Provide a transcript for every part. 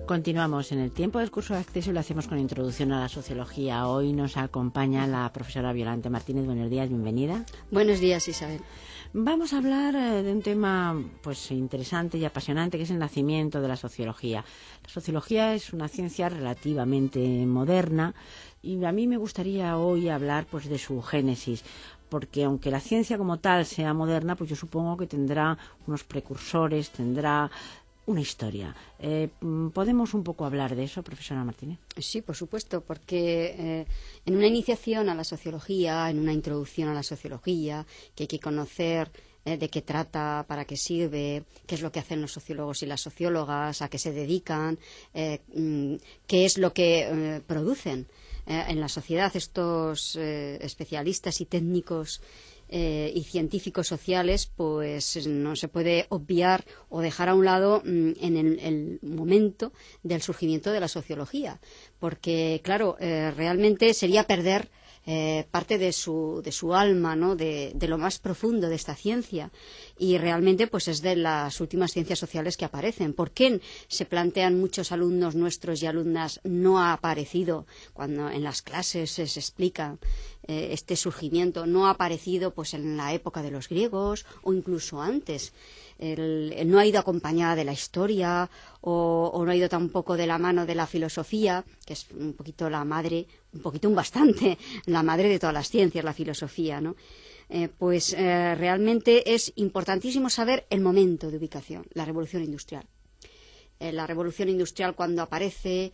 Continuamos en el tiempo del curso de acceso y lo hacemos con introducción a la sociología. Hoy nos acompaña la profesora Violante Martínez. Buenos días, bienvenida. Buenos días, Isabel. Vamos a hablar de un tema pues interesante y apasionante, que es el nacimiento de la sociología. La sociología es una ciencia relativamente moderna y a mí me gustaría hoy hablar pues de su génesis, porque aunque la ciencia como tal sea moderna, pues yo supongo que tendrá unos precursores, tendrá una historia. ¿Podemos un poco hablar de eso, profesora Martínez? Sí, por supuesto, porque en una iniciación a la sociología, en una introducción a la sociología, que hay que conocer de qué trata, para qué sirve, qué es lo que hacen los sociólogos y las sociólogas, a qué se dedican, qué es lo que producen en la sociedad estos especialistas y técnicos y científicos sociales, pues no se puede obviar o dejar a un lado en el momento del surgimiento de la sociología, porque claro, realmente sería perder parte de su alma, ¿no? de lo más profundo de esta ciencia, y realmente pues es de las últimas ciencias sociales que aparecen. ¿Por qué se plantean muchos alumnos nuestros y alumnas no ha aparecido cuando en las clases se explica este surgimiento? No ha aparecido pues en la época de los griegos o incluso antes. No ha ido acompañada de la historia o no ha ido tampoco de la mano de la filosofía, que es un poquito la madre, un bastante, la madre de todas las ciencias, la filosofía, ¿no? Realmente es importantísimo saber el momento de ubicación, la revolución industrial. La revolución industrial, cuando aparece,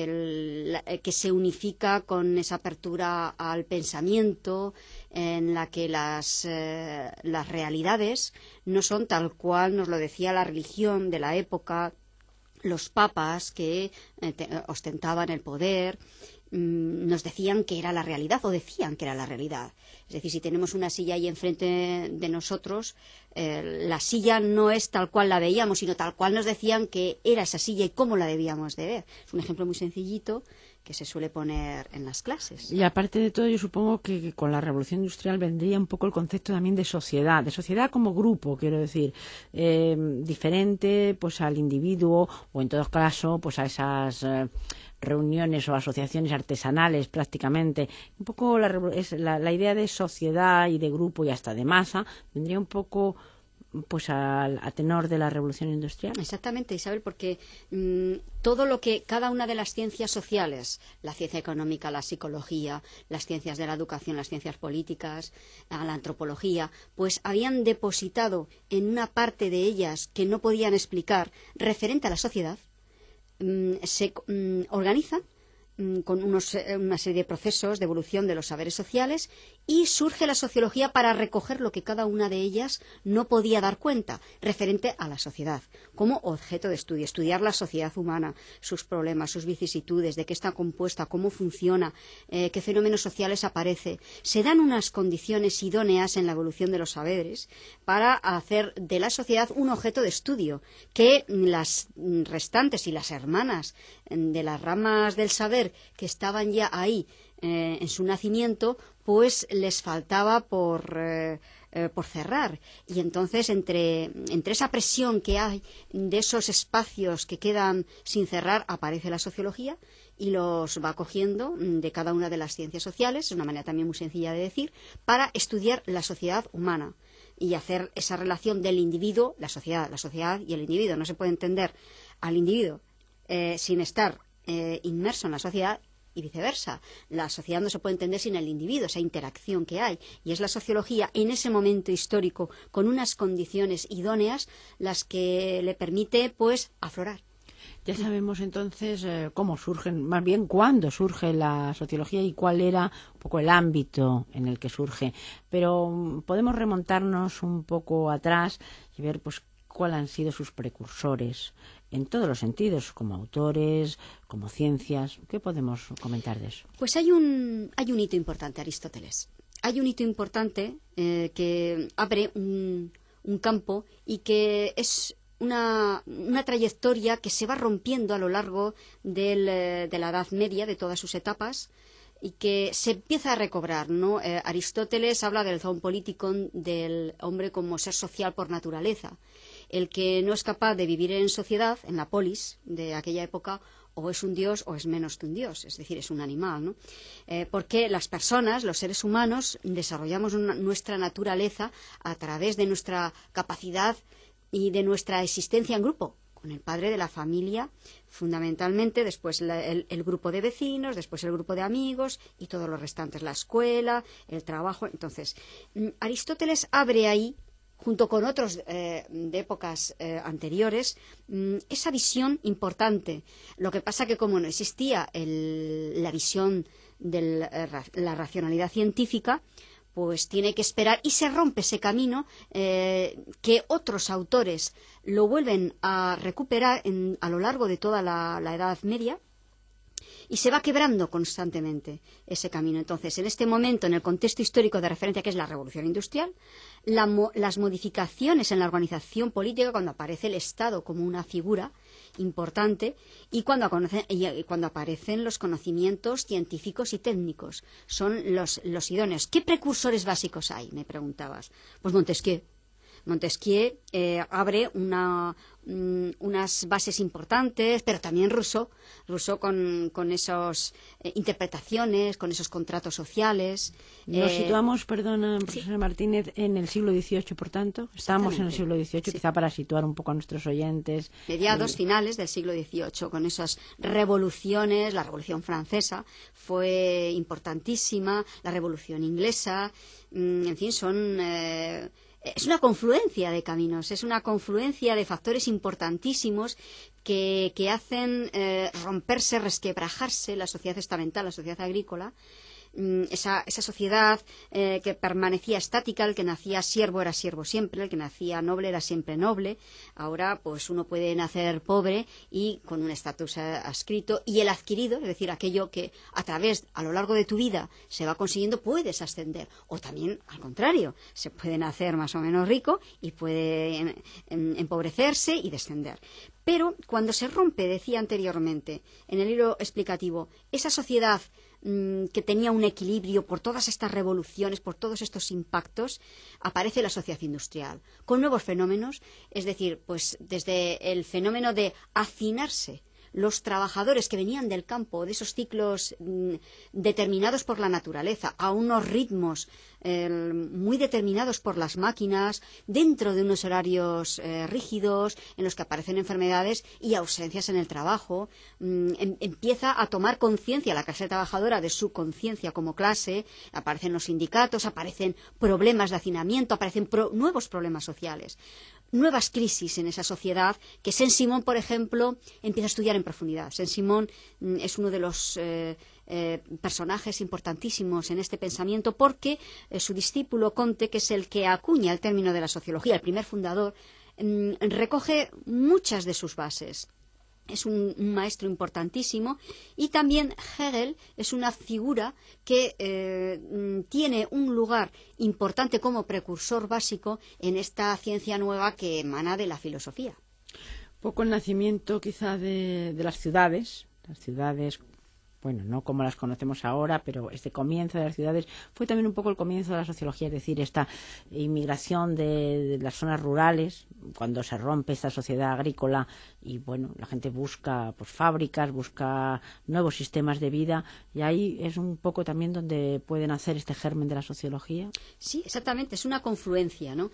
que se unifica con esa apertura al pensamiento, en la que las realidades no son tal cual nos lo decía la religión de la época, los papas que ostentaban el poder, nos decían que era la realidad, o decían que era la realidad. Es decir, si tenemos una silla ahí enfrente de nosotros, la silla no es tal cual la veíamos, sino tal cual nos decían que era esa silla y cómo la debíamos de ver. Es un ejemplo muy sencillito que se suele poner en las clases. Y aparte de todo, yo supongo que con la revolución industrial vendría un poco el concepto también de sociedad como grupo, quiero decir, diferente pues al individuo, o en todo caso pues a esas reuniones o asociaciones artesanales prácticamente. Un poco la idea de sociedad y de grupo y hasta de masa vendría un poco pues a tenor de la revolución industrial. Exactamente, Isabel, porque todo lo que cada una de las ciencias sociales, la ciencia económica, la psicología, las ciencias de la educación, las ciencias políticas, la antropología, pues habían depositado en una parte de ellas que no podían explicar referente a la sociedad, se organizan con una serie de procesos de evolución de los saberes sociales, y surge la sociología para recoger lo que cada una de ellas no podía dar cuenta referente a la sociedad como objeto de estudio, estudiar la sociedad humana, sus problemas, sus vicisitudes, de qué está compuesta, cómo funciona, qué fenómenos sociales aparece. Se dan unas condiciones idóneas en la evolución de los saberes para hacer de la sociedad un objeto de estudio que las restantes y las hermanas de las ramas del saber que estaban ya ahí en su nacimiento, pues les faltaba por cerrar. Y entonces entre esa presión que hay de esos espacios que quedan sin cerrar, aparece la sociología y los va cogiendo de cada una de las ciencias sociales, es una manera también muy sencilla de decir, para estudiar la sociedad humana y hacer esa relación del individuo, la sociedad y el individuo. No se puede entender al individuo sin estar inmerso en la sociedad, y viceversa. La sociedad no se puede entender sin el individuo, esa interacción que hay. Y es la sociología, en ese momento histórico, con unas condiciones idóneas, las que le permite, pues, aflorar. Ya sabemos entonces cómo surgen, más bien cuándo surge la sociología y cuál era un poco el ámbito en el que surge. Pero podemos remontarnos un poco atrás y ver pues cuáles han sido sus precursores en todos los sentidos, como autores, como ciencias. ¿Qué podemos comentar de eso? Pues hay un hito importante, Aristóteles. Hay un hito importante que abre un campo y que es una trayectoria que se va rompiendo a lo largo de la Edad Media, de todas sus etapas, y que se empieza a recobrar, ¿no? Aristóteles habla del zoon politikon, del hombre como ser social por naturaleza, el que no es capaz de vivir en sociedad, en la polis de aquella época, o es un dios o es menos que un dios, es decir, es un animal, ¿no? Porque las personas, los seres humanos, desarrollamos nuestra naturaleza a través de nuestra capacidad y de nuestra existencia en grupo, con el padre de la familia, fundamentalmente, después el grupo de vecinos, después el grupo de amigos y todo lo restante, la escuela, el trabajo. Entonces, Aristóteles abre ahí, junto con otros de épocas anteriores, esa visión importante. Lo que pasa que como no existía la visión de la racionalidad científica, pues tiene que esperar y se rompe ese camino que otros autores lo vuelven a recuperar a lo largo de toda la Edad Media, y se va quebrando constantemente ese camino. Entonces, en este momento, en el contexto histórico de referencia que es la Revolución Industrial, las modificaciones en la organización política, cuando aparece el Estado como una figura importante y cuando aparecen los conocimientos científicos y técnicos, son los idóneos. ¿Qué precursores básicos hay?, me preguntabas. Pues Montesquieu. Montesquieu abre unas bases importantes, pero también Rousseau con esas interpretaciones, con esos contratos sociales. Nos situamos, perdona, profesora Martínez, en el siglo XVIII, por tanto. Estamos en el siglo XVIII, sí, quizá para situar un poco a nuestros oyentes. Mediados, finales del siglo XVIII, con esas revoluciones. La Revolución Francesa fue importantísima, la Revolución Inglesa, en fin, es una confluencia de caminos, es una confluencia de factores importantísimos que hacen romperse, resquebrajarse la sociedad estamental, la sociedad agrícola, esa sociedad que permanecía estática. El que nacía siervo era siervo siempre, el que nacía noble era siempre noble. Ahora pues uno puede nacer pobre y con un estatus adscrito, y el adquirido, es decir, aquello que a lo largo de tu vida se va consiguiendo, puedes ascender. O también al contrario, se puede nacer más o menos rico y puede empobrecerse y descender. Pero cuando se rompe, decía anteriormente en el libro explicativo, esa sociedad que tenía un equilibrio por todas estas revoluciones, por todos estos impactos, aparece la sociedad industrial, con nuevos fenómenos, es decir, pues desde el fenómeno de hacinarse los trabajadores que venían del campo, de esos ciclos determinados por la naturaleza, a unos ritmos muy determinados por las máquinas, dentro de unos horarios rígidos, en los que aparecen enfermedades y ausencias en el trabajo. Empieza a tomar conciencia la clase trabajadora de su conciencia como clase, aparecen los sindicatos, aparecen problemas de hacinamiento, aparecen nuevos problemas sociales, nuevas crisis en esa sociedad que Saint-Simon, por ejemplo, empieza a estudiar en profundidad. Saint-Simon es uno de los personajes importantísimos en este pensamiento, porque su discípulo Comte, que es el que acuña el término de la sociología, el primer fundador, recoge muchas de sus bases. Es un maestro importantísimo, y también Hegel es una figura que tiene un lugar importante como precursor básico en esta ciencia nueva que emana de la filosofía. Poco el nacimiento quizá de las ciudades, bueno, no como las conocemos ahora, pero este comienzo de las ciudades fue también un poco el comienzo de la sociología, es decir, esta inmigración de las zonas rurales, cuando se rompe esta sociedad agrícola y, bueno, la gente busca pues fábricas, busca nuevos sistemas de vida, y ahí es un poco también donde pueden hacer este germen de la sociología. Sí, exactamente, es una confluencia, ¿no?,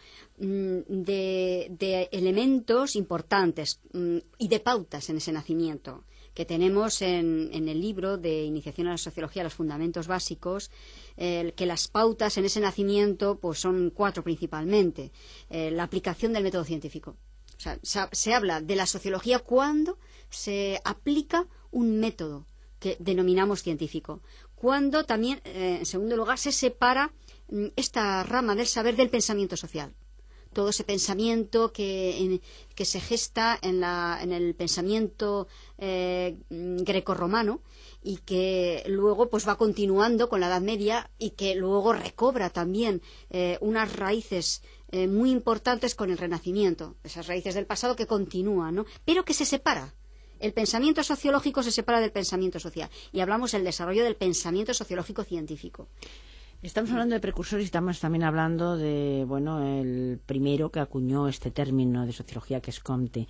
de elementos importantes y de pautas en ese nacimiento que tenemos en el libro de Iniciación a la Sociología, los fundamentos básicos, que las pautas en ese nacimiento pues son 4 principalmente. La aplicación del método científico. O sea, se habla de la sociología cuando se aplica un método que denominamos científico. Cuando también, en segundo lugar, se separa esta rama del saber del pensamiento social. Todo ese pensamiento que se gesta en el pensamiento grecorromano, y que luego pues va continuando con la Edad Media, y que luego recobra también unas raíces muy importantes con el Renacimiento, esas raíces del pasado que continúan, ¿no?, pero que se separa El pensamiento sociológico se separa del pensamiento social y hablamos del desarrollo del pensamiento sociológico científico. Estamos hablando de precursores y estamos también hablando de, bueno, el primero que acuñó este término de sociología, que es Comte.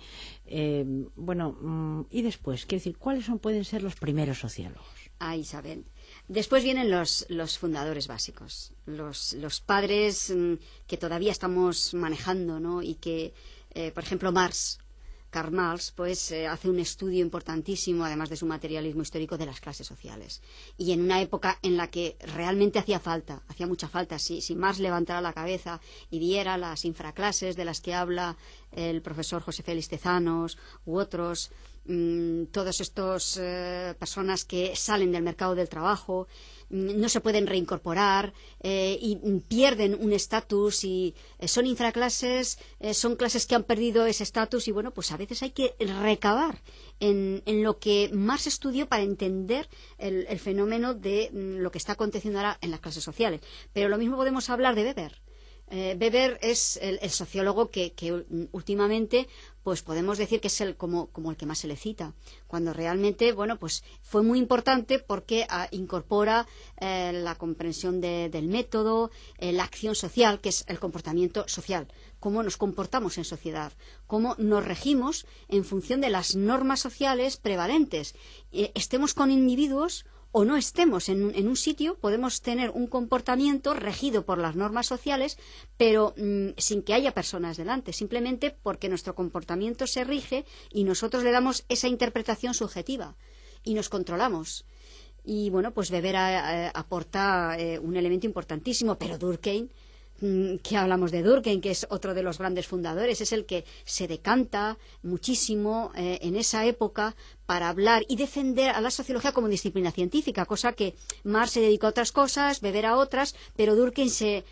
Y después, quiero decir, ¿cuáles pueden ser los primeros sociólogos? Ah, Isabel. Después vienen los fundadores básicos, los padres que todavía estamos manejando, ¿no? Y que, por ejemplo, Karl Marx, pues hace un estudio importantísimo, además de su materialismo histórico, de las clases sociales. Y en una época en la que realmente hacía mucha falta, si Marx levantara la cabeza y viera las infraclases de las que habla el profesor José Félix Tezanos u otros, todas estas personas que salen del mercado del trabajo, no se pueden reincorporar y pierden un estatus y son infraclases, son clases que han perdido ese estatus y bueno, pues a veces hay que recabar en lo que Marx estudió para entender el fenómeno de lo que está aconteciendo ahora en las clases sociales. Pero lo mismo podemos hablar de Weber. Weber es el sociólogo que últimamente pues podemos decir que es como el que más se le cita, cuando realmente bueno pues fue muy importante porque incorpora la comprensión del método, la acción social, que es el comportamiento social, cómo nos comportamos en sociedad, cómo nos regimos en función de las normas sociales prevalentes, estemos con individuos o no estemos en un sitio, podemos tener un comportamiento regido por las normas sociales, pero sin que haya personas delante, simplemente porque nuestro comportamiento se rige y nosotros le damos esa interpretación subjetiva y nos controlamos. Y bueno, pues Weber aporta un elemento importantísimo, pero Durkheim, que hablamos de Durkheim, que es otro de los grandes fundadores, es el que se decanta muchísimo en esa época para hablar y defender a la sociología como disciplina científica, cosa que Marx se dedicó a otras cosas, Weber a otras, pero Durkheim se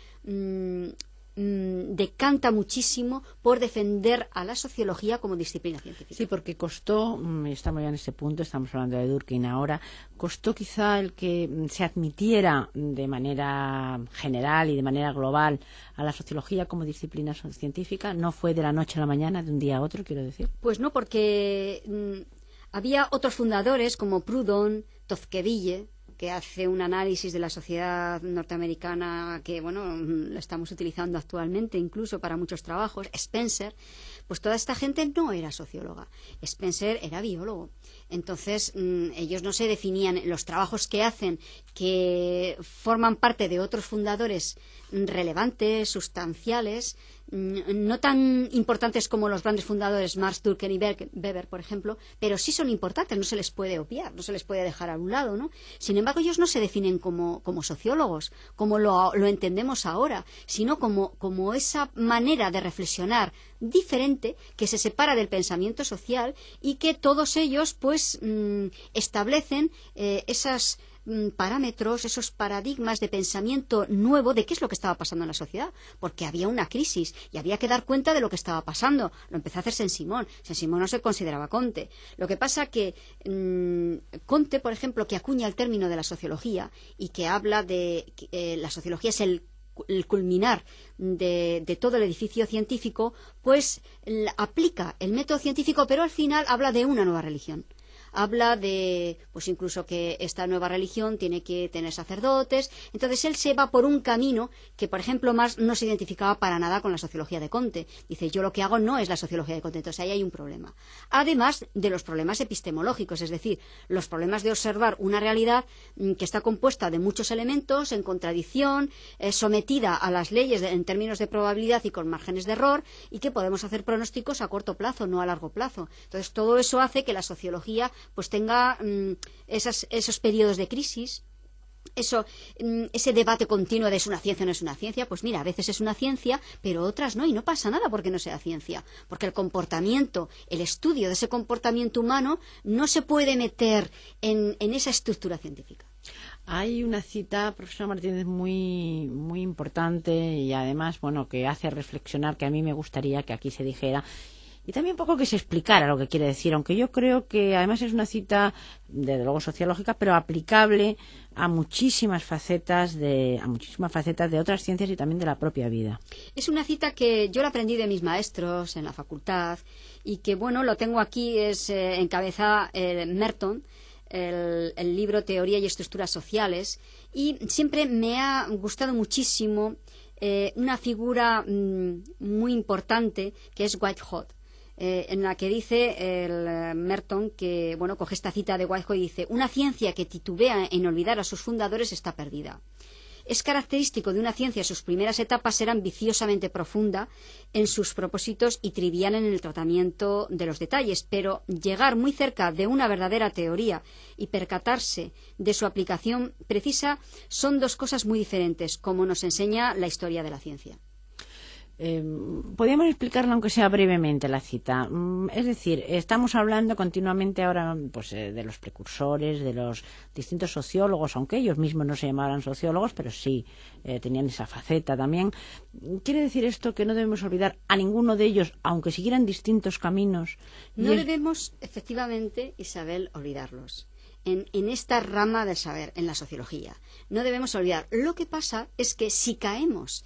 decanta muchísimo por defender a la sociología como disciplina científica. Sí, porque costó, estamos ya en este punto, estamos hablando de Durkheim ahora, costó quizá el que se admitiera de manera general y de manera global a la sociología como disciplina científica. No fue de la noche a la mañana, de un día a otro, quiero decir. Pues no, porque había otros fundadores como Proudhon, Tocqueville, que hace un análisis de la sociedad norteamericana que, bueno, lo estamos utilizando actualmente incluso para muchos trabajos, Spencer, pues toda esta gente no era socióloga, Spencer era biólogo. Entonces, ellos no se definían, los trabajos que hacen, que forman parte de otros fundadores relevantes, sustanciales, no tan importantes como los grandes fundadores Marx, Durkheim y Weber, por ejemplo, pero sí son importantes, no se les puede obviar, no se les puede dejar a un lado, ¿no? Sin embargo, ellos no se definen como sociólogos, como lo entendemos ahora, sino como esa manera de reflexionar diferente que se separa del pensamiento social y que todos ellos pues establecen esas parámetros, esos paradigmas de pensamiento nuevo de qué es lo que estaba pasando en la sociedad, porque había una crisis y había que dar cuenta de lo que estaba pasando. Lo empezó a hacer Saint-Simon. Saint-Simon no se consideraba Comte. Lo que pasa que Comte, por ejemplo, que acuña el término de la sociología y que habla de que la sociología es el culminar de todo el edificio científico, pues aplica el método científico, pero al final habla de una nueva religión. Habla de, pues incluso que esta nueva religión tiene que tener sacerdotes. Entonces él se va por un camino que, por ejemplo, Marx no se identificaba para nada con la sociología de Comte. Dice, yo lo que hago no es la sociología de Comte. Entonces ahí hay un problema. Además de los problemas epistemológicos, es decir, los problemas de observar una realidad que está compuesta de muchos elementos, en contradicción, sometida a las leyes en términos de probabilidad y con márgenes de error, y que podemos hacer pronósticos a corto plazo, no a largo plazo. Entonces todo eso hace que la sociología pues tenga esos periodos de crisis, ese debate continuo de es una ciencia o no es una ciencia. Pues mira, a veces es una ciencia, pero otras no, y no pasa nada porque no sea ciencia, porque el comportamiento, el estudio de ese comportamiento humano no se puede meter en esa estructura científica. Hay una cita, profesor Martínez, muy, muy importante y además, bueno, que hace reflexionar, que a mí me gustaría que aquí se dijera, y también un poco que se explicara lo que quiere decir, aunque yo creo que además es una cita, desde luego sociológica, pero aplicable a muchísimas facetas de otras ciencias y también de la propia vida. Es una cita que yo la aprendí de mis maestros en la facultad y que, bueno, lo tengo aquí, encabeza Merton, el libro Teoría y Estructuras Sociales, y siempre me ha gustado muchísimo una figura muy importante que es Whitehead, en la que dice Merton que, bueno, coge esta cita de Whitehead y dice: una ciencia que titubea en olvidar a sus fundadores está perdida. Es característico de una ciencia sus primeras etapas ser ambiciosamente profunda en sus propósitos y trivial en el tratamiento de los detalles, pero llegar muy cerca de una verdadera teoría y percatarse de su aplicación precisa son dos cosas muy diferentes, como nos enseña la historia de la ciencia. Podríamos explicarlo aunque sea brevemente la cita. Es decir, estamos hablando continuamente ahora pues, de los precursores, de los distintos sociólogos, aunque ellos mismos no se llamaran sociólogos, pero sí tenían esa faceta también. ¿Quiere decir esto que no debemos olvidar a ninguno de ellos, aunque siguieran distintos caminos? No debemos, efectivamente, Isabel, olvidarlos. En esta rama del saber, en la sociología. No debemos olvidar. Lo que pasa es que si caemos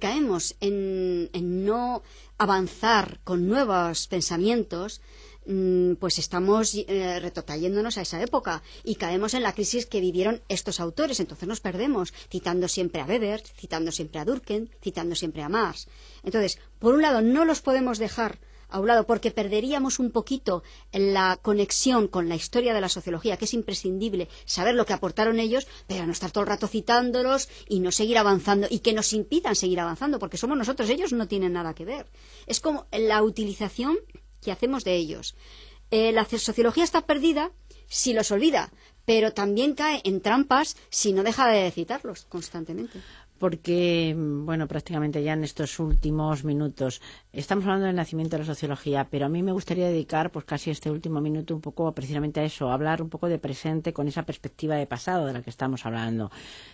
en no avanzar con nuevos pensamientos, pues estamos retrotrayéndonos a esa época y caemos en la crisis que vivieron estos autores. Entonces nos perdemos, citando siempre a Weber, citando siempre a Durkheim, citando siempre a Marx. Entonces, por un lado, no los podemos dejar a un lado, porque perderíamos un poquito la conexión con la historia de la sociología, que es imprescindible saber lo que aportaron ellos, pero no estar todo el rato citándolos y no seguir avanzando, y que nos impidan seguir avanzando, porque somos nosotros, ellos no tienen nada que ver. Es como la utilización que hacemos de ellos. La sociología está perdida si los olvida, pero también cae en trampas si no deja de citarlos constantemente. Porque, bueno, prácticamente ya en estos últimos minutos estamos hablando del nacimiento de la sociología, pero a mí me gustaría dedicar pues casi este último minuto un poco precisamente a eso, a hablar un poco de presente con esa perspectiva de pasado de la que estamos hablando.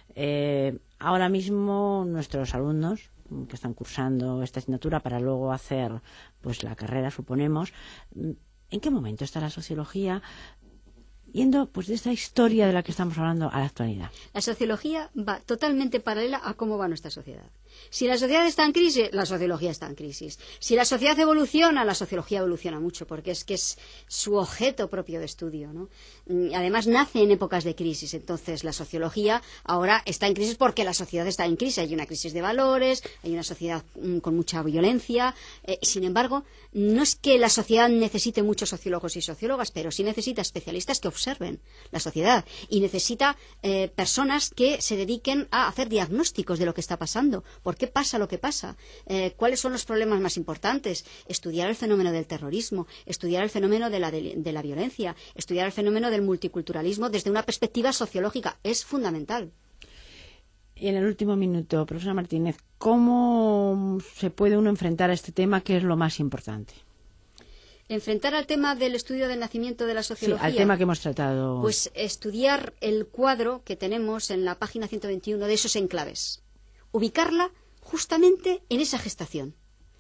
Ahora mismo nuestros alumnos que están cursando esta asignatura para luego hacer pues la carrera, suponemos, ¿en qué momento está la sociología yendo pues de esta historia de la que estamos hablando a la actualidad? La sociología va totalmente paralela a cómo va nuestra sociedad. Si la sociedad está en crisis, la sociología está en crisis. Si la sociedad evoluciona, la sociología evoluciona mucho, porque es que es su objeto propio de estudio, ¿no? Además, nace en épocas de crisis. Entonces, la sociología ahora está en crisis porque la sociedad está en crisis. Hay una crisis de valores, hay una sociedad con mucha violencia. Sin embargo, no es que la sociedad necesite muchos sociólogos y sociólogas, pero sí necesita especialistas que observen la sociedad y necesita personas que se dediquen a hacer diagnósticos de lo que está pasando. ¿Por qué pasa lo que pasa? ¿Cuáles son los problemas más importantes? Estudiar el fenómeno del terrorismo, estudiar el fenómeno de la violencia, estudiar el fenómeno del multiculturalismo desde una perspectiva sociológica. Es fundamental. Y en el último minuto, profesora Martínez, ¿cómo se puede uno enfrentar a este tema? ¿Qué es lo más importante? Enfrentar al tema del estudio del nacimiento de la sociología. Sí, al tema que hemos tratado. Pues estudiar el cuadro que tenemos en la página 121 de esos enclaves. Ubicarla justamente en esa gestación.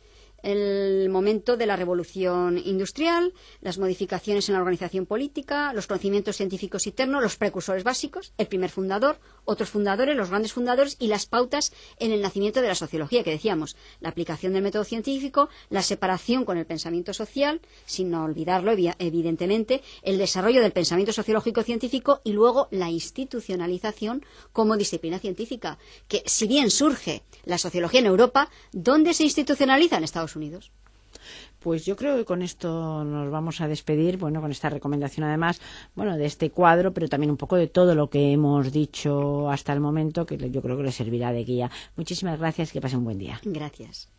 El momento de la revolución industrial, las modificaciones en la organización política, los conocimientos científicos internos, los precursores básicos, el primer fundador, otros fundadores, los grandes fundadores y las pautas en el nacimiento de la sociología, que decíamos, la aplicación del método científico, la separación con el pensamiento social, sin no olvidarlo, evidentemente, el desarrollo del pensamiento sociológico científico y luego la institucionalización como disciplina científica, que si bien surge la sociología en Europa, ¿dónde se institucionaliza? En Estados Unidos. Pues yo creo que con esto nos vamos a despedir, bueno, con esta recomendación además, bueno, de este cuadro, pero también un poco de todo lo que hemos dicho hasta el momento, que yo creo que les servirá de guía. Muchísimas gracias y que pasen un buen día. Gracias.